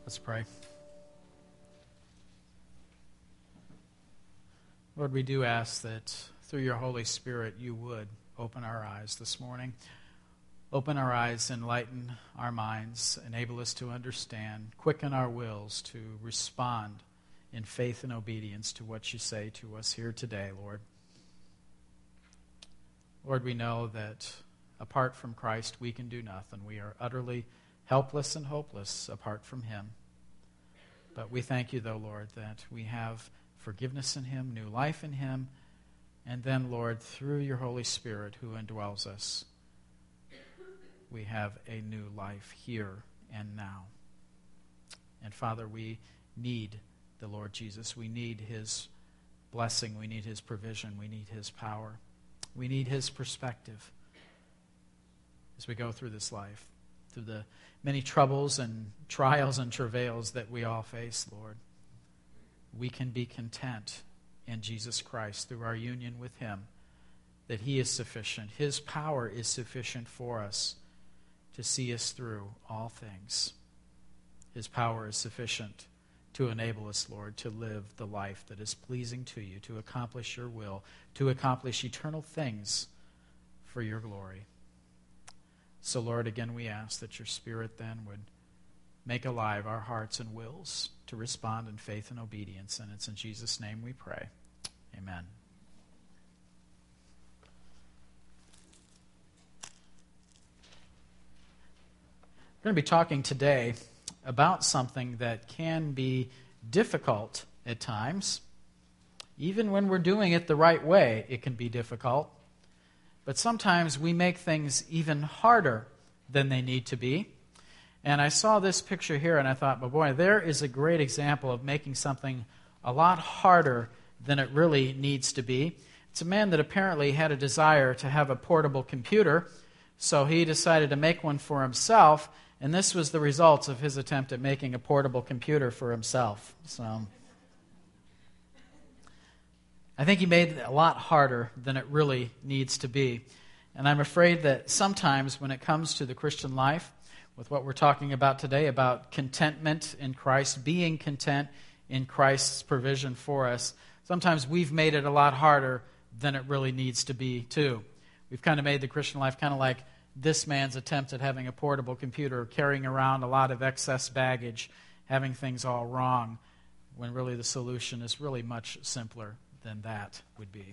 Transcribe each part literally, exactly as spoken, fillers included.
Let's pray. Lord, we do ask that through your Holy Spirit you would open our eyes this morning. Open our eyes, enlighten our minds, enable us to understand, quicken our wills to respond in faith and obedience to what you say to us here today, Lord. Lord, we know that apart from Christ we can do nothing. We are utterly helpless and hopeless apart from him. But we thank you, though, Lord, that we have forgiveness in him, new life in him, and then, Lord, through your Holy Spirit who indwells us, we have a new life here and now. And Father, we need the Lord Jesus. We need his blessing. We need his provision. We need his power. We need his perspective as we go through this life, through the many troubles and trials and travails that we all face, Lord. We can be content in Jesus Christ through our union with him, that he is sufficient. His power is sufficient for us to see us through all things. His power is sufficient to enable us, Lord, to live the life that is pleasing to you, to accomplish your will, to accomplish eternal things for your glory. So, Lord, again we ask that your Spirit then would make alive our hearts and wills to respond in faith and obedience. And it's in Jesus' name we pray. Amen. We're going to be talking today about something that can be difficult at times. Even when we're doing it the right way, it can be difficult. But sometimes we make things even harder than they need to be. And I saw this picture here and I thought, well, boy, there is a great example of making something a lot harder than it really needs to be. It's a man that apparently had a desire to have a portable computer, so he decided to make one for himself, and this was the result of his attempt at making a portable computer for himself. So I think he made it a lot harder than it really needs to be. And I'm afraid that sometimes when it comes to the Christian life, with what we're talking about today, about contentment in Christ, being content in Christ's provision for us, sometimes we've made it a lot harder than it really needs to be, too. We've kind of made the Christian life kind of like this man's attempt at having a portable computer, carrying around a lot of excess baggage, having things all wrong, when really the solution is really much simpler than that would be.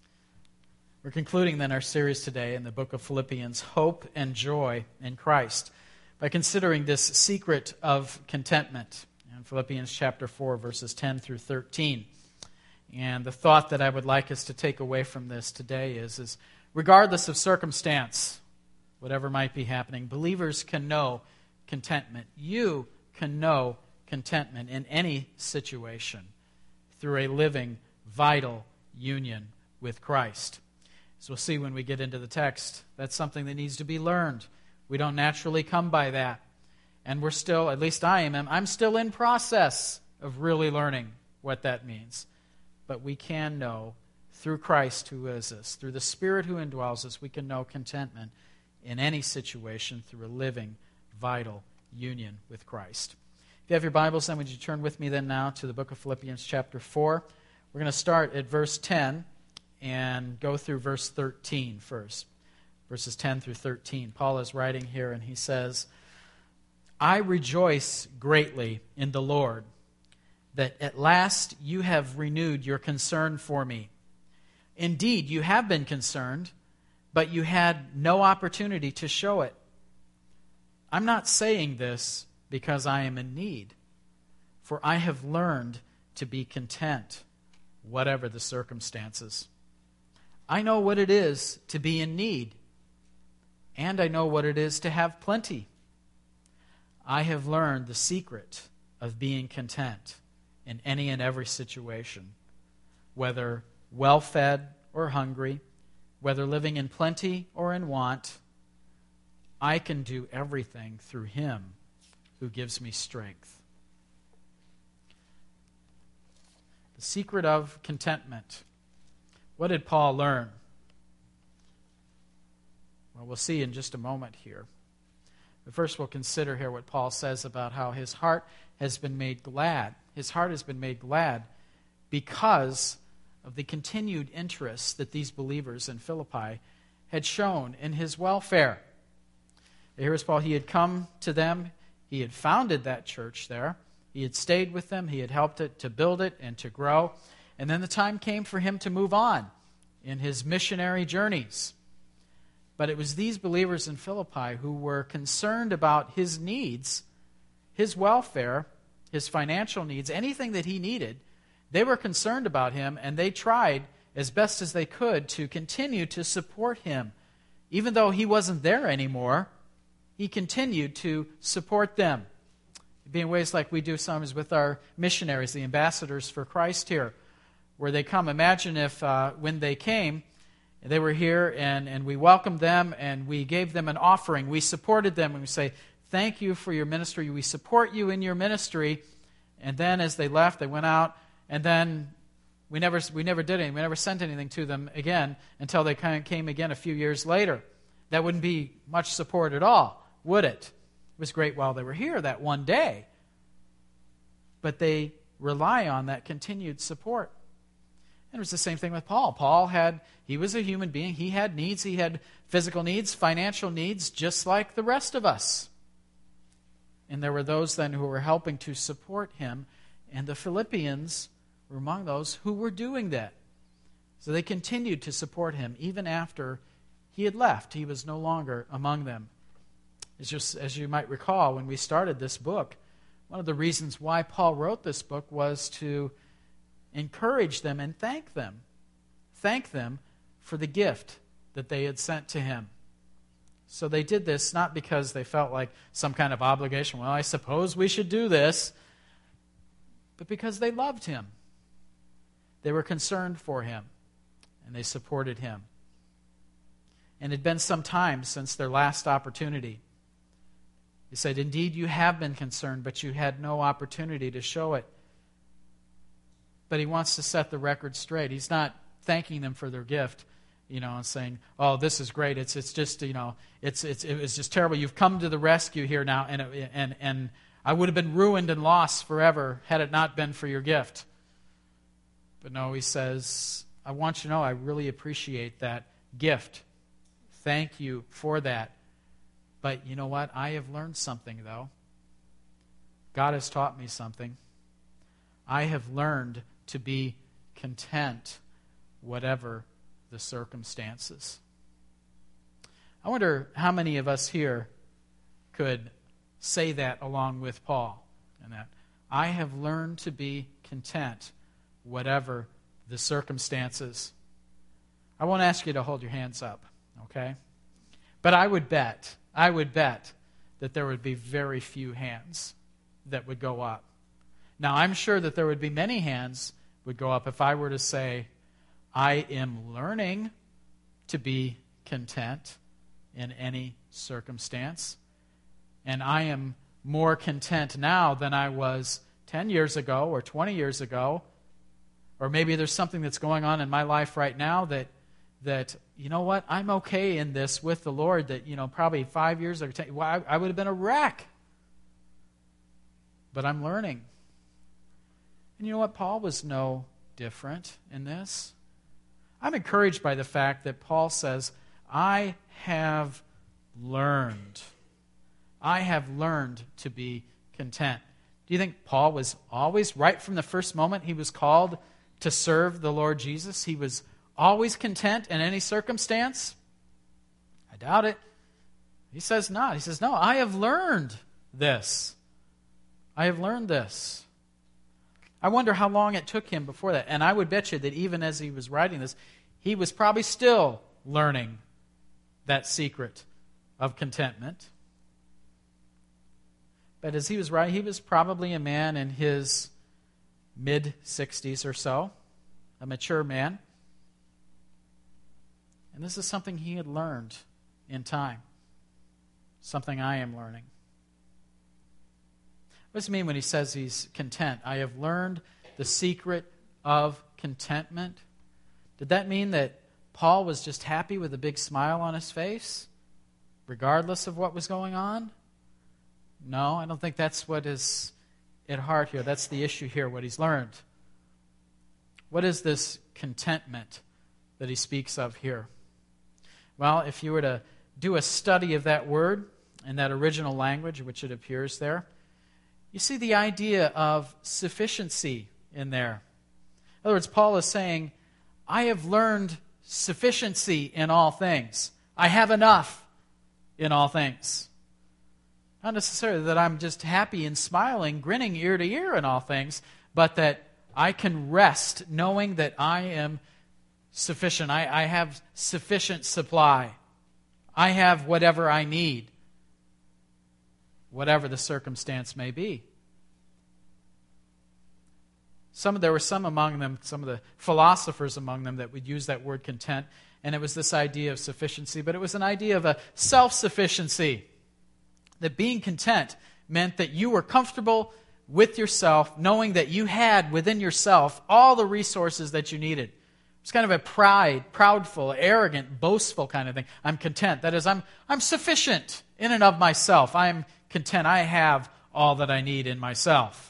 We're concluding then our series today in the book of Philippians, Hope and Joy in Christ, by considering this secret of contentment in Philippians chapter four, verses ten through thirteen. And the thought that I would like us to take away from this today is, is regardless of circumstance, whatever might be happening, believers can know contentment. You can know contentment in any situation through a living, vital union with Christ. As we'll see when we get into the text, that's something that needs to be learned. We don't naturally come by that. And we're still, at least I am, I'm still in process of really learning what that means. But we can know through Christ who is us, through the Spirit who indwells us, we can know contentment in any situation through a living, vital union with Christ. If you have your Bibles, then would you turn with me then now to the book of Philippians chapter four. We're going to start at verse ten and go through verse thirteen first. Verses ten through thirteen. Paul is writing here and he says, I rejoice greatly in the Lord that at last you have renewed your concern for me. Indeed, you have been concerned, but you had no opportunity to show it. I'm not saying this because I am in need, for I have learned to be content, whatever the circumstances. I know what it is to be in need, and I know what it is to have plenty. I have learned the secret of being content in any and every situation, whether well-fed or hungry, whether living in plenty or in want. I can do everything through Him who gives me strength. The secret of contentment. What did Paul learn? Well, we'll see in just a moment here. But first we'll consider here what Paul says about how his heart has been made glad. His heart has been made glad because of the continued interest that these believers in Philippi had shown in his welfare. Here is Paul. He had come to them. He had founded that church there. He had stayed with them. He had helped it to build it and to grow. And then the time came for him to move on in his missionary journeys. But it was these believers in Philippi who were concerned about his needs, his welfare, his financial needs, anything that he needed. They were concerned about him, and they tried as best as they could to continue to support him. Even though he wasn't there anymore, he continued to support them. It'd be in ways like we do sometimes with our missionaries, the ambassadors for Christ here, where they come. Imagine if uh, when they came, they were here and, and we welcomed them and we gave them an offering. We supported them and we say, thank you for your ministry. We support you in your ministry. And then as they left, they went out, and then we never we never did anything. We never sent anything to them again until they kind of came again a few years later. That wouldn't be much support at all, would it? It was great while they were here that one day. But they rely on that continued support. And it was the same thing with Paul. Paul had, he was a human being. He had needs. He had physical needs, financial needs, just like the rest of us. And there were those then who were helping to support him. And the Philippians were among those who were doing that. So they continued to support him even after he had left. He was no longer among them. It's just, as you might recall, when we started this book, one of the reasons why Paul wrote this book was to encourage them and thank them. Thank them for the gift that they had sent to him. So they did this not because they felt like some kind of obligation. Well, I suppose we should do this. But because they loved him. They were concerned for him. And they supported him. And it had been some time since their last opportunity. He said, indeed, you have been concerned, but you had no opportunity to show it. But he wants to set the record straight. He's not thanking them for their gift, you know, and saying, oh, this is great. It's it's just, you know, it's it's it was just terrible. You've come to the rescue here now, and and and I would have been ruined and lost forever had it not been for your gift. But no, he says, I want you to know I really appreciate that gift. Thank you for that. But you know what? I have learned something, though. God has taught me something. I have learned to be content, whatever the circumstances. I wonder how many of us here could say that along with Paul. And that I have learned to be content, whatever the circumstances. I won't ask you to hold your hands up, okay? But I would bet, I would bet that there would be very few hands that would go up. Now, I'm sure that there would be many hands would go up if I were to say, I am learning to be content in any circumstance. And I am more content now than I was ten years ago or twenty years ago. Or maybe there's something that's going on in my life right now that, that you know what, I'm okay in this with the Lord that, you know, probably five years or ten, well, I, I would have been a wreck. But I'm learning. And you know what? Paul was no different in this. I'm encouraged by the fact that Paul says, I have learned. I have learned to be content. Do you think Paul was always, right from the first moment he was called to serve the Lord Jesus, he was always content in any circumstance? I doubt it. He says not. He says, no, I have learned this. I have learned this. I wonder how long it took him before that. And I would bet you that even as he was writing this, he was probably still learning that secret of contentment. But as he was writing, he was probably a man in his mid-sixties or so, a mature man. And this is something he had learned in time, something I am learning. What does he mean when he says he's content? I have learned the secret of contentment. Did that mean that Paul was just happy with a big smile on his face, regardless of what was going on? No, I don't think that's what is at heart here. That's the issue here, what he's learned. What is this contentment that he speaks of here? Well, if you were to do a study of that word in that original language, which it appears there, you see the idea of sufficiency in there. In other words, Paul is saying, I have learned sufficiency in all things. I have enough in all things. Not necessarily that I'm just happy and smiling, grinning ear to ear in all things, but that I can rest knowing that I am sufficient. I, I have sufficient supply. I have whatever I need, whatever the circumstance may be. Some there were some among them, some of the philosophers among them that would use that word content, and it was this idea of sufficiency, but it was an idea of a self-sufficiency. That being content meant that you were comfortable with yourself, knowing that you had within yourself all the resources that you needed. It's kind of a pride, proudful, arrogant, boastful kind of thing. I'm content. That is, I'm I'm sufficient in and of myself. I'm content. I have all that I need in myself.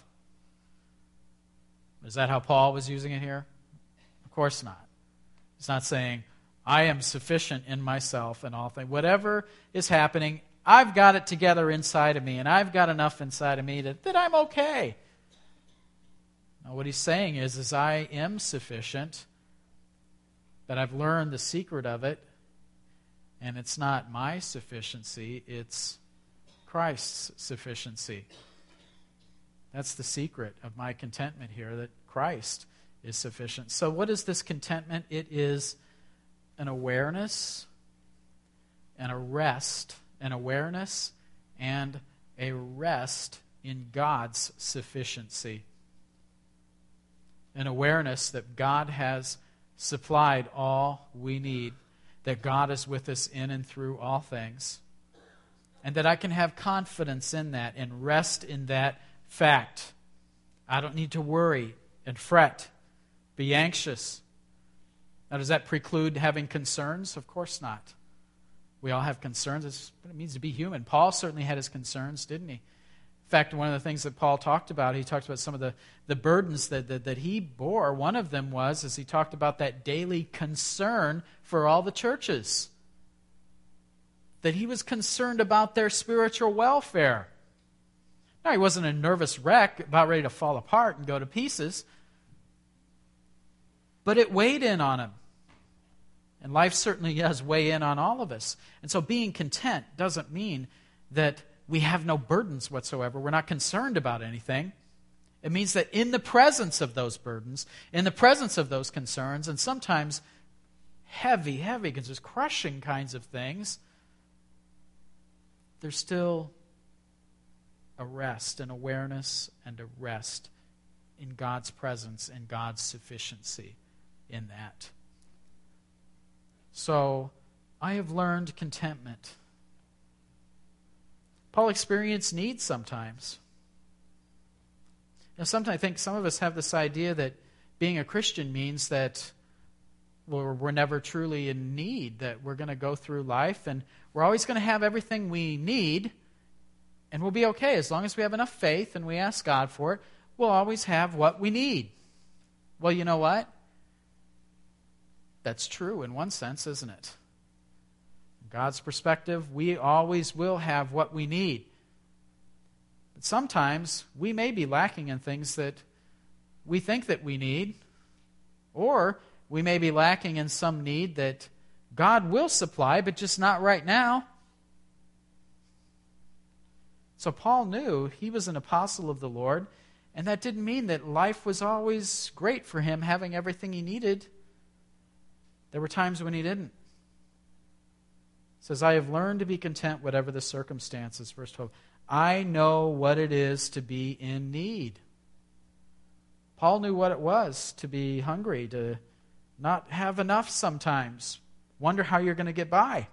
Is that how Paul was using it here? Of course not. He's not saying, I am sufficient in myself and all things. Whatever is happening, I've got it together inside of me, and I've got enough inside of me that, that I'm okay. Now, what he's saying is, is I am sufficient, but I've learned the secret of it, and it's not my sufficiency, it's Christ's sufficiency. That's the secret of my contentment here, that Christ is sufficient. So what is this contentment? It is an awareness and a rest, an awareness and a rest in God's sufficiency. An awareness that God has supplied all we need, that God is with us in and through all things, and that I can have confidence in that and rest in that fact. I don't need to worry and fret, be anxious. Now, does that preclude having concerns? Of course not. We all have concerns. It's what it means to be human. Paul certainly had his concerns, didn't he? In fact, one of the things that Paul talked about, he talked about some of the, the burdens that, that, that he bore. One of them was, as he talked about that daily concern for all the churches, that he was concerned about their spiritual welfare. Now, he wasn't a nervous wreck about ready to fall apart and go to pieces, but it weighed in on him. And life certainly does weigh in on all of us. And so being content doesn't mean that we have no burdens whatsoever. We're not concerned about anything. It means that in the presence of those burdens, in the presence of those concerns, and sometimes heavy, heavy, because there's crushing kinds of things, there's still a rest, an awareness and a rest in God's presence and God's sufficiency in that. So, I have learned contentment. Paul experienced need sometimes. Now, sometimes I think some of us have this idea that being a Christian means that we're, we're never truly in need, that we're going to go through life and we're always going to have everything we need, and we'll be okay as long as we have enough faith and we ask God for it. We'll always have what we need. Well, you know what? That's true in one sense, isn't it? From God's perspective, we always will have what we need. But sometimes we may be lacking in things that we think that we need, or we may be lacking in some need that God will supply, but just not right now. So Paul knew he was an apostle of the Lord, and that didn't mean that life was always great for him, having everything he needed. There were times when he didn't. It says, I have learned to be content whatever the circumstances. Verse twelve. I know what it is to be in need. Paul knew what it was to be hungry, to not have enough sometimes. Wonder how you're going to get by.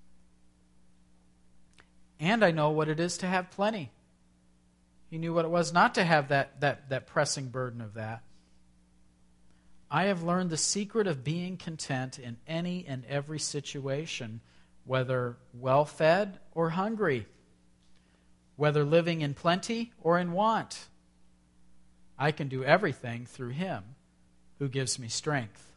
And I know what it is to have plenty. He knew what it was not to have that, that, that pressing burden of that. I have learned the secret of being content in any and every situation, whether well-fed or hungry, whether living in plenty or in want. I can do everything through him who gives me strength.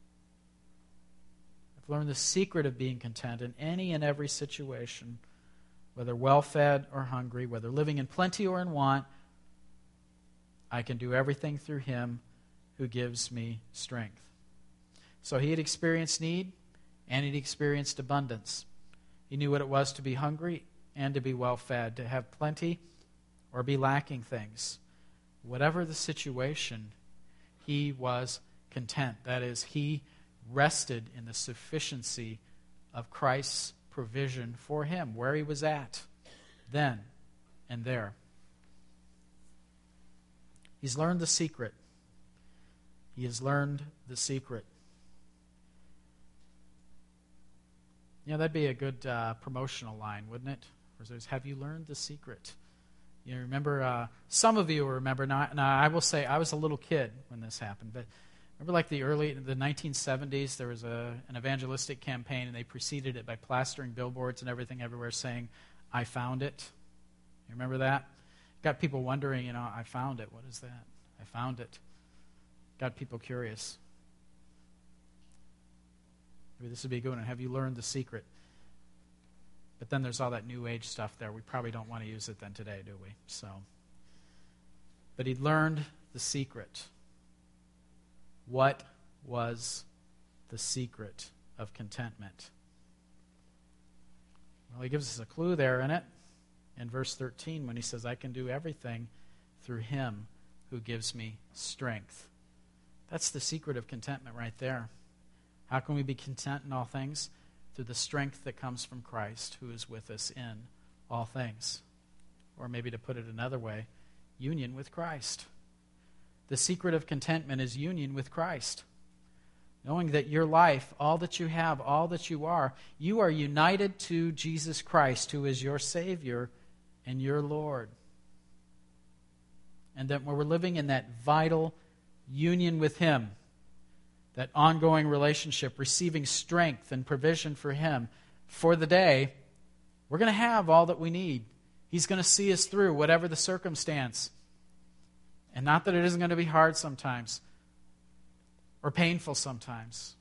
I've learned the secret of being content in any and every situation, whether well-fed or hungry, whether living in plenty or in want. I can do everything through him who gives me strength. So he had experienced need and he'd experienced abundance. He knew what it was to be hungry and to be well-fed, to have plenty or be lacking things. Whatever the situation, he was content. That is, he rested in the sufficiency of Christ's provision for him, where he was at then and there. He's learned the secret. He has learned the secret. You know, that'd be a good uh, promotional line, wouldn't it? Where there's, have you learned the secret? You remember, uh, some of you will remember, now, now I will say I was a little kid when this happened, but remember like the early, the nineteen seventies, there was a, an evangelistic campaign, and they preceded it by plastering billboards and everything everywhere saying, I found it. You remember that? Got people wondering, you know, I found it. What is that? I found it. Got people curious. Maybe this would be a good one. Have you learned the secret? But then there's all that new age stuff there. We probably don't want to use it then today, do we? So, but he'd learned the secret. What was the secret of contentment? Well, he gives us a clue there in it in verse thirteen when he says, I can do everything through him who gives me strength. That's the secret of contentment right there. How can we be content in all things? Through the strength that comes from Christ, who is with us in all things. Or maybe to put it another way, union with Christ. The secret of contentment is union with Christ. Knowing that your life, all that you have, all that you are, you are united to Jesus Christ, who is your Savior and your Lord. And that when we're living in that vital union with him, that ongoing relationship, receiving strength and provision for him for the day, we're going to have all that we need. He's going to see us through whatever the circumstance. And not that it isn't going to be hard sometimes or painful sometimes.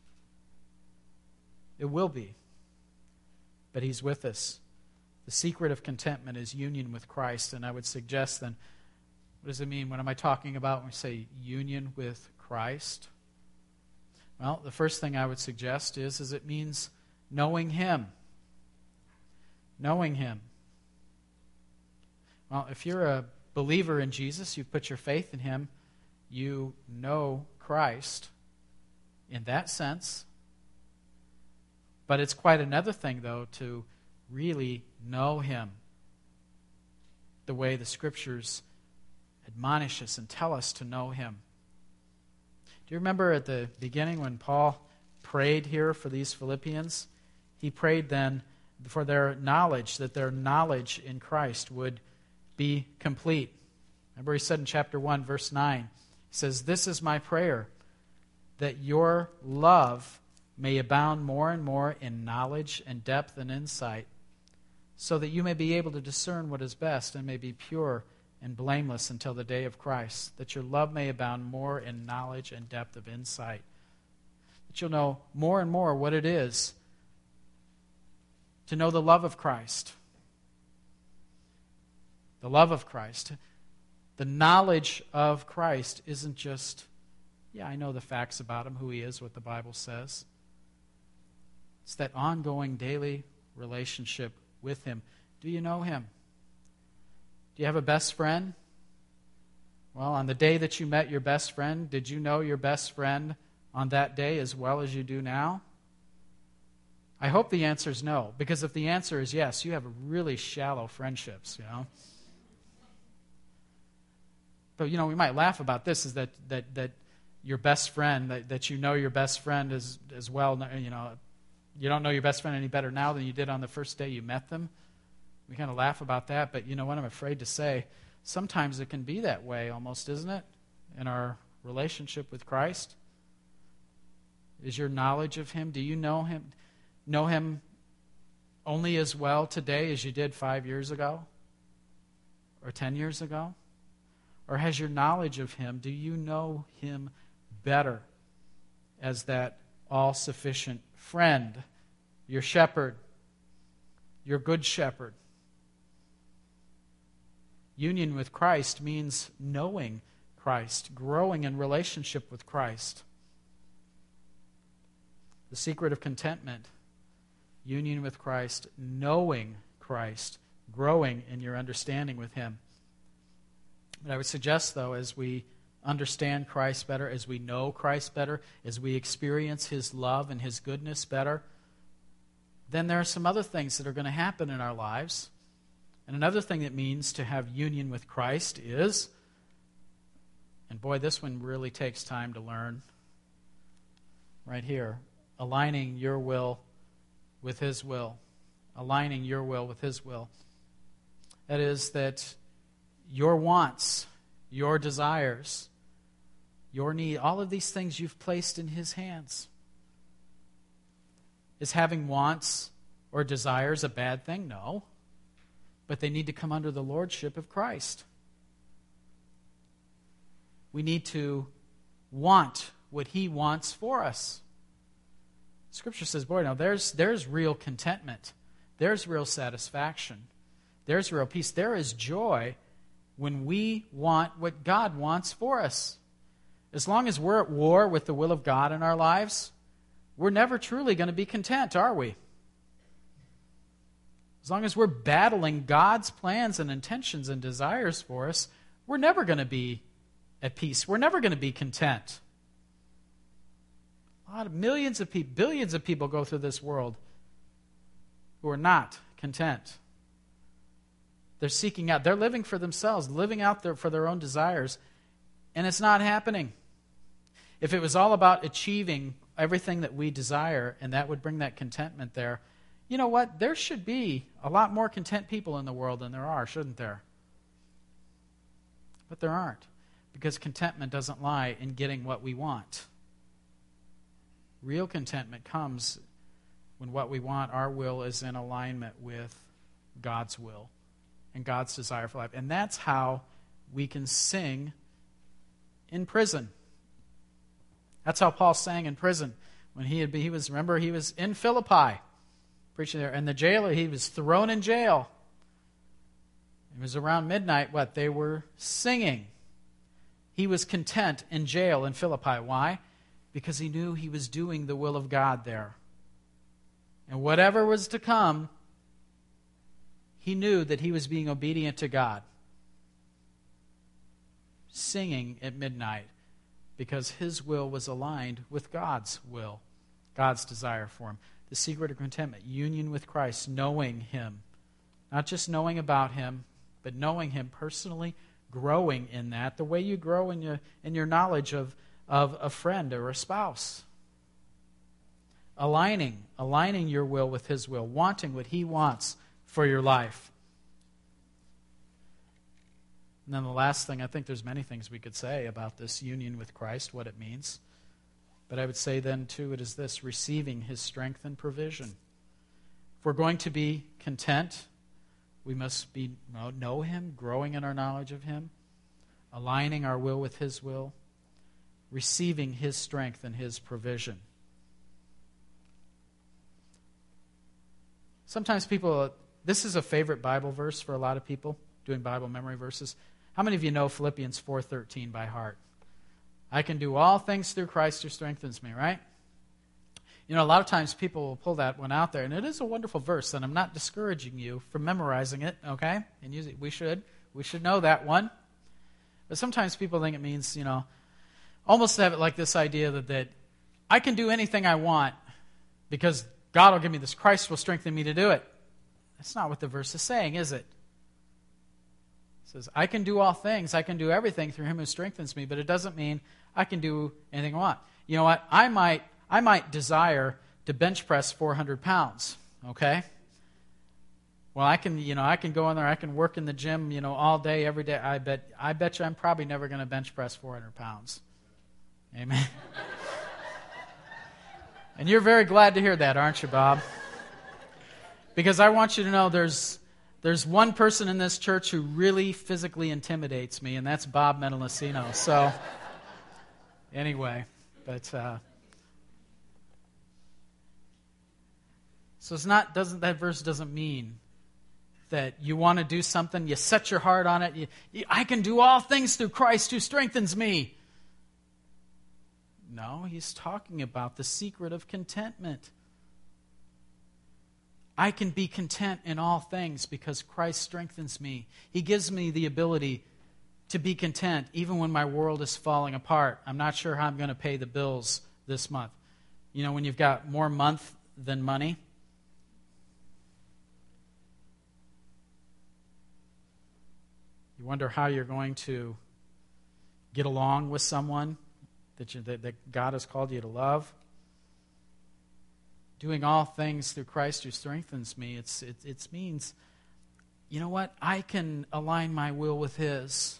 It will be. But he's with us. The secret of contentment is union with Christ. And I would suggest then, what does it mean? What am I talking about when we say union with Christ? Well, the first thing I would suggest is, is it means knowing him. Knowing him. Well, if you're a believer in Jesus, you've put your faith in him, you know Christ in that sense. But it's quite another thing, though, to really know him the way the Scriptures admonish us and tell us to know him. Do you remember at the beginning when Paul prayed here for these Philippians? He prayed then for their knowledge, that their knowledge in Christ would be complete. Remember he said in chapter one, verse nine, he says, this is my prayer, that your love may abound more and more in knowledge and depth and insight, so that you may be able to discern what is best and may be pure and blameless until the day of Christ, that your love may abound more in knowledge and depth of insight, that you'll know more and more what it is to know the love of Christ. The love of Christ. The knowledge of Christ isn't just, yeah, I know the facts about him, who he is, what the Bible says. It's that ongoing daily relationship with him. Do you know him? Do you have a best friend? Well, on the day that you met your best friend, did you know your best friend on that day as well as you do now? I hope the answer is no, because if the answer is yes, you have really shallow friendships, you know. But, you know, we might laugh about this, is that that, that your best friend, that, that you know your best friend as, as well, you know, you don't know your best friend any better now than you did on the first day you met them. We kind of laugh about that, but you know what I'm afraid to say? Sometimes it can be that way almost, isn't it? In our relationship with Christ. Is your knowledge of him, do you know him, know him only as well today as you did five years ago? or ten years ago? Or has your knowledge of him, do you know him better as that all-sufficient friend, your shepherd, your good shepherd? Union with Christ means knowing Christ, growing in relationship with Christ. The secret of contentment, union with Christ, knowing Christ, growing in your understanding with him. But I would suggest, though, as we understand Christ better, as we know Christ better, as we experience his love and his goodness better, then there are some other things that are going to happen in our lives. And another thing that means to have union with Christ is, and boy, this one really takes time to learn, right here, aligning your will with his will. Aligning your will with his will. That is that your wants, your desires, your need, all of these things you've placed in his hands. Is having wants or desires a bad thing? No. But they need to come under the lordship of Christ. We need to want what he wants for us. Scripture says, boy, now there's, there's real contentment. There's real satisfaction. There's real peace. There is joy when we want what God wants for us. As long as we're at war with the will of God in our lives, we're never truly going to be content, are we? As long as we're battling God's plans and intentions and desires for us, we're never going to be at peace. We're never going to be content. A lot of millions of people, billions of people go through this world who are not content. They're seeking out, they're living for themselves, living out there for their own desires, and it's not happening. If it was all about achieving everything that we desire, and that would bring that contentment there, you know what? There should be a lot more content people in the world than there are, shouldn't there? But there aren't, because contentment doesn't lie in getting what we want. Real contentment comes when what we want, our will, is in alignment with God's will and God's desire for life. And that's how we can sing in prison. That's how Paul sang in prison. When he had been, he was, remember, he was in Philippi, preaching there. And the jailer, he was thrown in jail. It was around midnight, what? They were singing. He was content in jail in Philippi. Why? Because he knew he was doing the will of God there. And whatever was to come, he knew that he was being obedient to God. Singing at midnight because his will was aligned with God's will, God's desire for him. The secret of contentment, union with Christ, knowing him. Not just knowing about him, but knowing him personally, growing in that, the way you grow in your, in your knowledge of, of a friend or a spouse. Aligning, aligning your will with his will, wanting what he wants for your life. And then the last thing, I think there's many things we could say about this union with Christ, what it means. But I would say then, too, it is this, receiving his strength and provision. If we're going to be content, we must be know him, growing in our knowledge of him, aligning our will with his will, receiving his strength and his provision. Sometimes people, this is a favorite Bible verse for a lot of people, doing Bible memory verses. How many of you know Philippians four thirteen by heart? I can do all things through Christ who strengthens me, right? You know, a lot of times people will pull that one out there, and it is a wonderful verse, and I'm not discouraging you from memorizing it, okay? And use it. We should. We should know that one. But sometimes people think it means, you know, almost have it like this idea that, that I can do anything I want because God will give me this. Christ will strengthen me to do it. That's not what the verse is saying, is it? It says, I can do all things. I can do everything through him who strengthens me, but it doesn't mean I can do anything I want. You know what? I might I might desire to bench press four hundred pounds, okay? Well, I can, you know, I can go in there, I can work in the gym, you know, all day, every day. I bet I bet you I'm probably never going to bench press four hundred pounds. Amen. And you're very glad to hear that, aren't you, Bob? Because I want you to know there's There's one person in this church who really physically intimidates me, and that's Bob Metalacino. So, anyway, but uh, so it's not. Doesn't that verse doesn't mean that you want to do something, you set your heart on it. You, you, I can do all things through Christ who strengthens me. No, he's talking about the secret of contentment. I can be content in all things because Christ strengthens me. He gives me the ability to be content even when my world is falling apart. I'm not sure how I'm going to pay the bills this month. You know, when you've got more month than money. You wonder how you're going to get along with someone that, you, that, that God has called you to love. Doing all things through Christ who strengthens me, it's, it, it means, you know what? I can align my will with His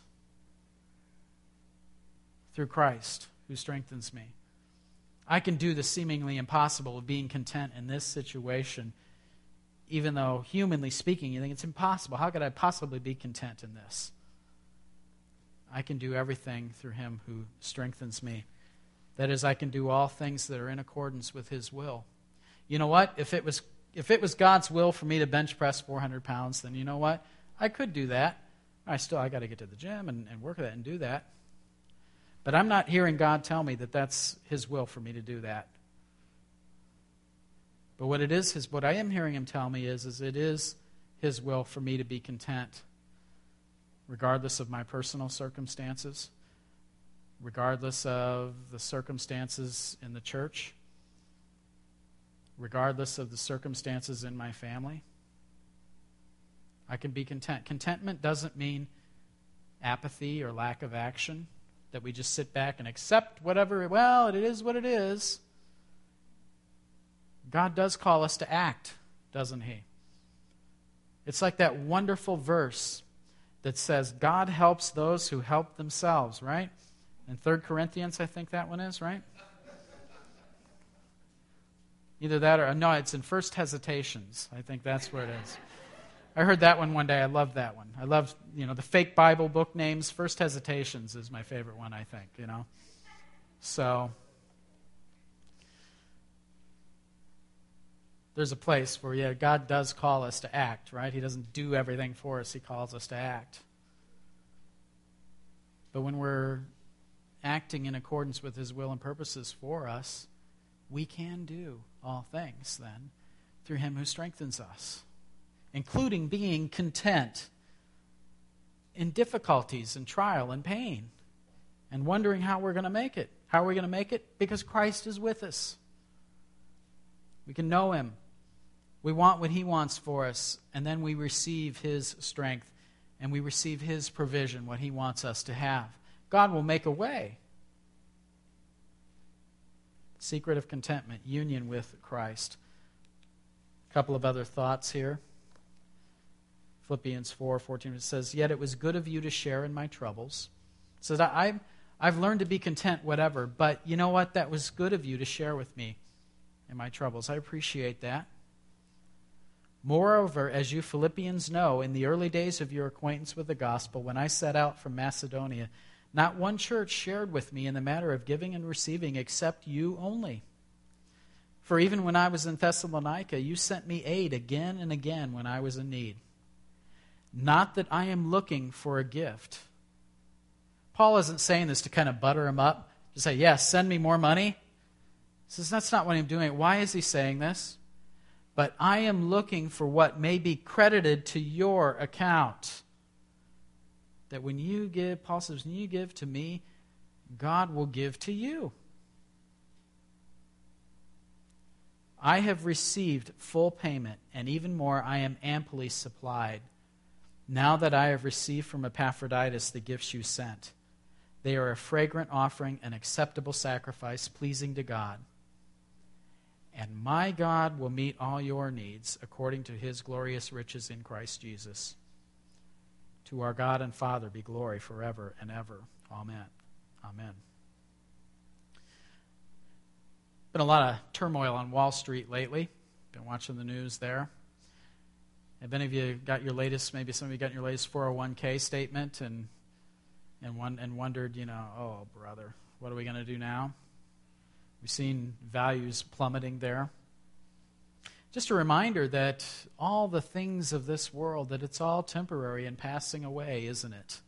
through Christ who strengthens me. I can do the seemingly impossible of being content in this situation, even though, humanly speaking, you think it's impossible. How could I possibly be content in this? I can do everything through Him who strengthens me. That is, I can do all things that are in accordance with His will. You know what? If it was if it was God's will for me to bench press four hundred pounds, then you know what? I could do that. I still I got to get to the gym and, and work at that and do that. But I'm not hearing God tell me that that's His will for me to do that. But what it is, his, what I am hearing Him tell me is, is it is His will for me to be content, regardless of my personal circumstances, regardless of the circumstances in the church, regardless of the circumstances in my family. I can be content. Contentment doesn't mean apathy or lack of action, that we just sit back and accept whatever, well, it is what it is. God does call us to act, doesn't He? It's like that wonderful verse that says, God helps those who help themselves, right? In Third Corinthians, I think that one is, right? Either that or, no, it's in First Hesitations. I think that's where it is. I heard that one one day. I loved that one. I love, you know, the fake Bible book names. First Hesitations is my favorite one, I think, you know. So, there's a place where, yeah, God does call us to act, right? He doesn't do everything for us. He calls us to act. But when we're acting in accordance with His will and purposes for us, we can do all things then through Him who strengthens us, including being content in difficulties and trial and pain and wondering how we're going to make it. How are we going to make it? Because Christ is with us. We can know Him. We want what He wants for us, and then we receive His strength and we receive His provision, what He wants us to have. God will make a way. Secret of contentment, union with Christ. A couple of other thoughts here. Philippians four fourteen, it says, yet it was good of you to share in my troubles. It says, I've, I've learned to be content whatever, but you know what? That was good of you to share with me in my troubles. I appreciate that. Moreover, as you Philippians know, in the early days of your acquaintance with the gospel, when I set out from Macedonia, not one church shared with me in the matter of giving and receiving except you only. For even when I was in Thessalonica, you sent me aid again and again when I was in need. Not that I am looking for a gift. Paul isn't saying this to kind of butter him up, to say, yes, send me more money. He says, that's not what I'm doing. Why is he saying this? But I am looking for what may be credited to your account. That when you give, Paul says, when you give to me, God will give to you. I have received full payment, and even more, I am amply supplied. Now that I have received from Epaphroditus the gifts you sent, they are a fragrant offering, an acceptable sacrifice, pleasing to God. And my God will meet all your needs according to His glorious riches in Christ Jesus. To our God and Father be glory forever and ever. Amen. Amen. Been a lot of turmoil on Wall Street lately. Been watching the news there. Have any of you got your latest, maybe some of you got your latest four oh one k statement and and one, and wondered, you know, oh, brother, what are we going to do now? We've seen values plummeting there. Just a reminder that all the things of this world, that it's all temporary and passing away, isn't it?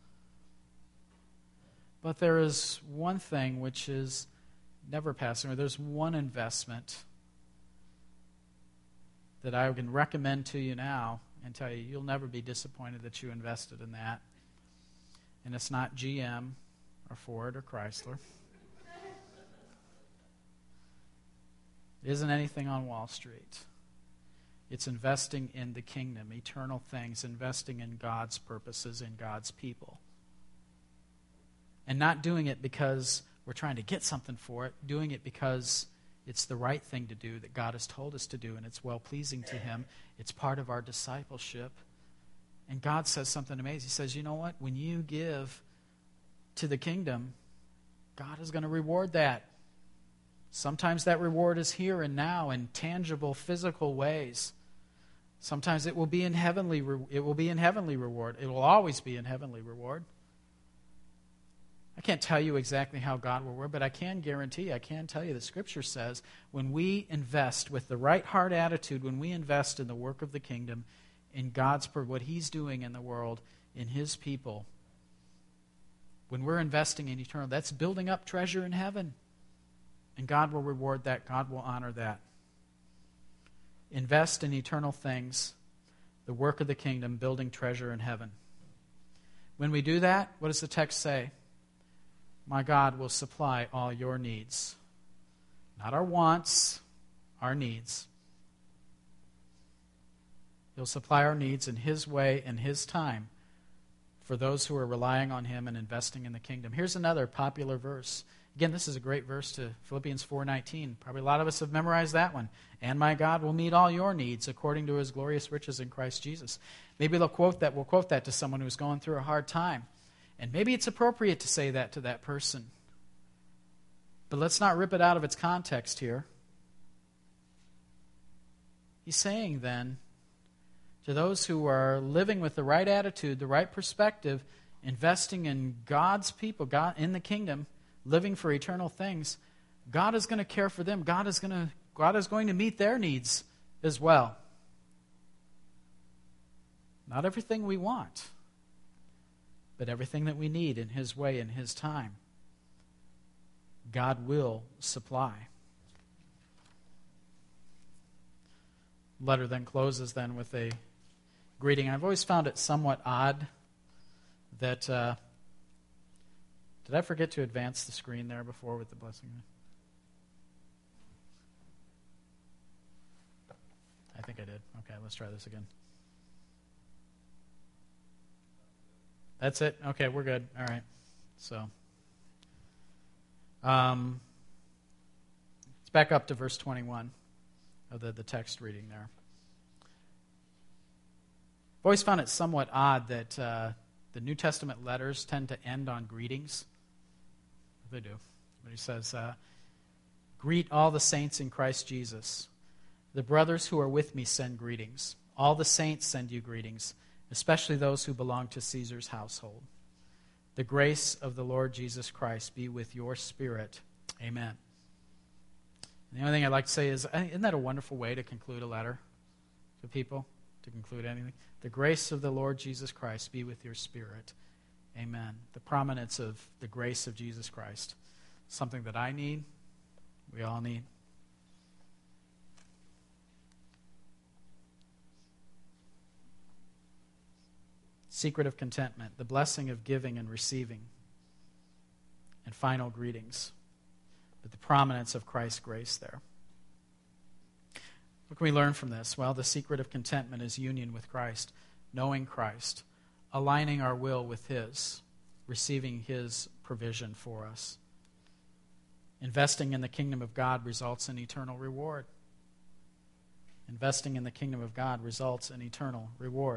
But there is one thing which is never passing away. There's one investment that I can recommend to you now and tell you you'll never be disappointed that you invested in that. And it's not G M or Ford or Chrysler. It isn't anything on Wall Street. It's investing in the kingdom, eternal things, investing in God's purposes, in God's people. And not doing it because we're trying to get something for it, doing it because it's the right thing to do that God has told us to do, and it's well-pleasing to Him. It's part of our discipleship. And God says something amazing. He says, you know what? When you give to the kingdom, God is going to reward that. Sometimes that reward is here and now in tangible, physical ways. Sometimes it will be in heavenly. Re- it will be in heavenly reward. It will always be in heavenly reward. I can't tell you exactly how God will work, but I can guarantee, I can tell you the Scripture says when we invest with the right heart attitude, when we invest in the work of the kingdom, in God's, what He's doing in the world, in His people, when we're investing in eternal, that's building up treasure in heaven. And God will reward that. God will honor that. Invest in eternal things, the work of the kingdom, building treasure in heaven. When we do that, what does the text say? My God will supply all your needs. Not our wants, our needs. He'll supply our needs in His way and His time for those who are relying on Him and investing in the kingdom. Here's another popular verse. Again, this is a great verse to Philippians four nineteen. Probably a lot of us have memorized that one. And my God will meet all your needs according to His glorious riches in Christ Jesus. Maybe they'll quote that. We'll quote that to someone who's going through a hard time. And maybe it's appropriate to say that to that person. But let's not rip it out of its context here. He's saying then, to those who are living with the right attitude, the right perspective, investing in God's people, God in the kingdom, living for eternal things, God is going to care for them. God is going to, God is going to meet their needs as well. Not everything we want, but everything that we need in His way, in His time, God will supply. The letter then closes then with a greeting. I've always found it somewhat odd that, uh, did I forget to advance the screen there before with the blessing? I think I did. Okay, let's try this again. That's it? Okay, we're good. All right. So, um, let's back up to verse twenty-one of the, the text reading there. I've always found it somewhat odd that uh, the New Testament letters tend to end on greetings. They do. But he says, uh, greet all the saints in Christ Jesus. The brothers who are with me send greetings. All the saints send you greetings, especially those who belong to Caesar's household. The grace of the Lord Jesus Christ be with your spirit. Amen. And the only thing I'd like to say is, isn't that a wonderful way to conclude a letter to people? To conclude anything? The grace of the Lord Jesus Christ be with your spirit. Amen. The prominence of the grace of Jesus Christ. Something that I need, we all need. Secret of contentment, the blessing of giving and receiving, and final greetings. But the prominence of Christ's grace there. What can we learn from this? Well, the secret of contentment is union with Christ, knowing Christ, aligning our will with His, receiving His provision for us. Investing in the kingdom of God results in eternal reward. Investing in the kingdom of God results in eternal reward.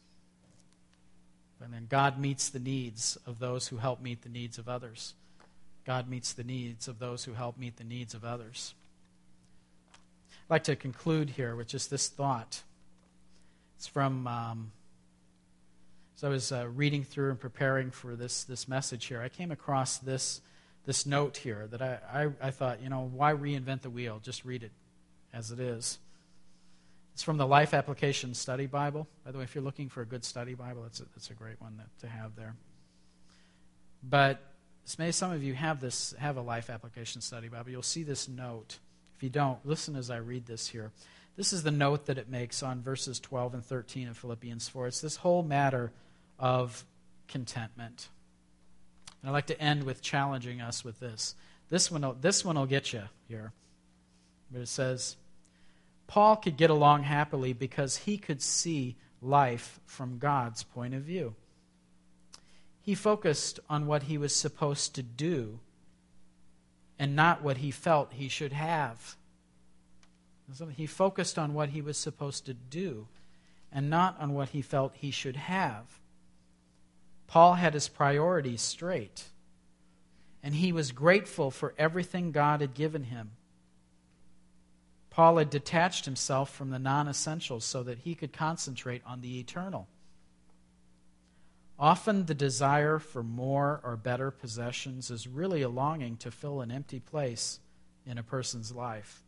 And then God meets the needs of those who help meet the needs of others. God meets the needs of those who help meet the needs of others. I'd like to conclude here with just this thought, It's from, um, as I was uh, reading through and preparing for this, this message here, I came across this, this note here that I, I, I thought, you know, why reinvent the wheel? Just read it as it is. It's from the Life Application Study Bible. By the way, if you're looking for a good study Bible, it's a, it's a great one that, to have there. But maybe some of you have this, have a Life Application Study Bible. You'll see this note. If you don't, listen as I read this here. This is the note that it makes on verses twelve and thirteen of Philippians four. It's this whole matter of contentment. And I'd like to end with challenging us with this. This one, this one will get you here. But it says, Paul could get along happily because he could see life from God's point of view. He focused on what he was supposed to do and not what he felt he should have. He focused on what he was supposed to do and not on what he felt he should have. Paul had his priorities straight, and he was grateful for everything God had given him. Paul had detached himself from the non-essentials so that he could concentrate on the eternal. Often the desire for more or better possessions is really a longing to fill an empty place in a person's life.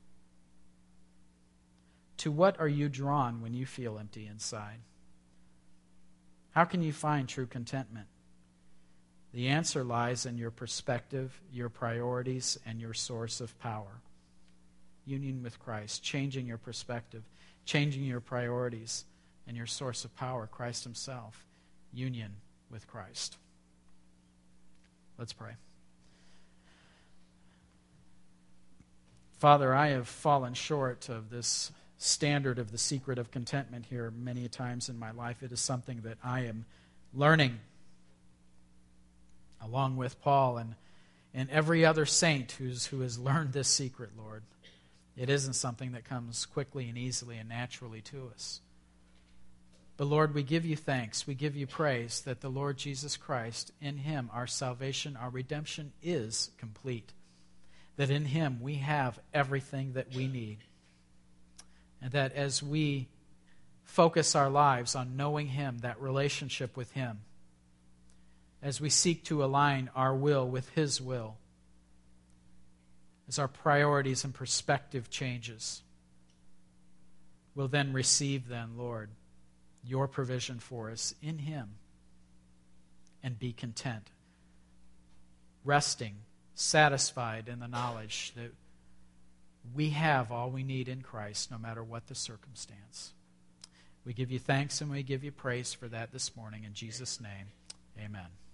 To what are you drawn when you feel empty inside? How can you find true contentment? The answer lies in your perspective, your priorities, and your source of power. Union with Christ, changing your perspective, changing your priorities, and your source of power, Christ himself. Union with Christ. Let's pray. Father, I have fallen short of this standard of the secret of contentment here many times in my life. It is something that I am learning along with Paul and, and every other saint who's, who has learned this secret, Lord. It isn't something that comes quickly and easily and naturally to us. But Lord, we give you thanks, we give you praise that the Lord Jesus Christ, in him our salvation, our redemption is complete. That in him we have everything that we need. And that as we focus our lives on knowing him, that relationship with him, as we seek to align our will with his will, as our priorities and perspective changes, we'll then receive then, Lord, your provision for us in him and be content, resting, satisfied in the knowledge that we have all we need in Christ no matter what the circumstance. We give you thanks and we give you praise for that this morning. In Jesus' name, amen.